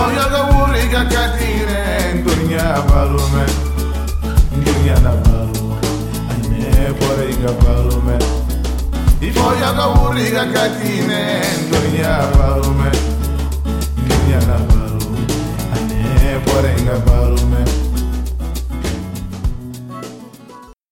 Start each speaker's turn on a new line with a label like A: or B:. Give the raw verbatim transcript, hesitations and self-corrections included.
A: yaga wuri ga katine dunya balume dunya na balu ane bore ga balume ifo yaga wuri ga katine dunya balume dunya na balu ane bore ga balume